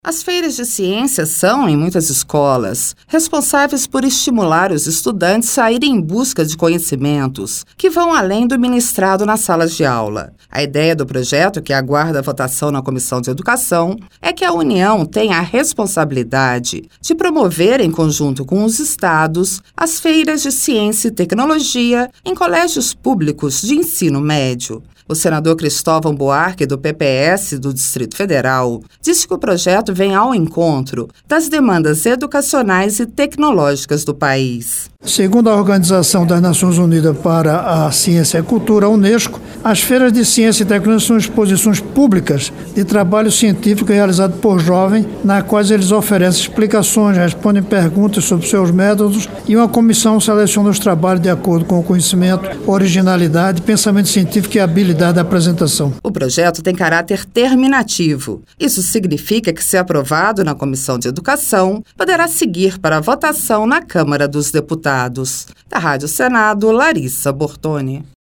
As feiras de ciência são, em muitas escolas, responsáveis por estimular os estudantes a irem em busca de conhecimentos que vão além do ministrado nas salas de aula. A ideia do projeto, que aguarda a votação na Comissão de Educação, é que a União tenha a responsabilidade de promover, em conjunto com os estados, as feiras de ciência e tecnologia em colégios públicos de ensino médio. O senador Cristóvão Buarque, do PPS do Distrito Federal, disse que o projeto vem ao encontro das demandas educacionais e tecnológicas do país. Segundo a Organização das Nações Unidas para a Ciência e a Cultura, a Unesco, as feiras de ciência e tecnologia são exposições públicas de trabalho científico realizado por jovens, nas quais eles oferecem explicações, respondem perguntas sobre seus métodos e uma comissão seleciona os trabalhos de acordo com o conhecimento, originalidade, pensamento científico e habilidade da apresentação. O projeto tem caráter terminativo. Isso significa que, se aprovado na Comissão de Educação, poderá seguir para a votação na Câmara dos Deputados. Da Rádio Senado, Larissa Bortoni.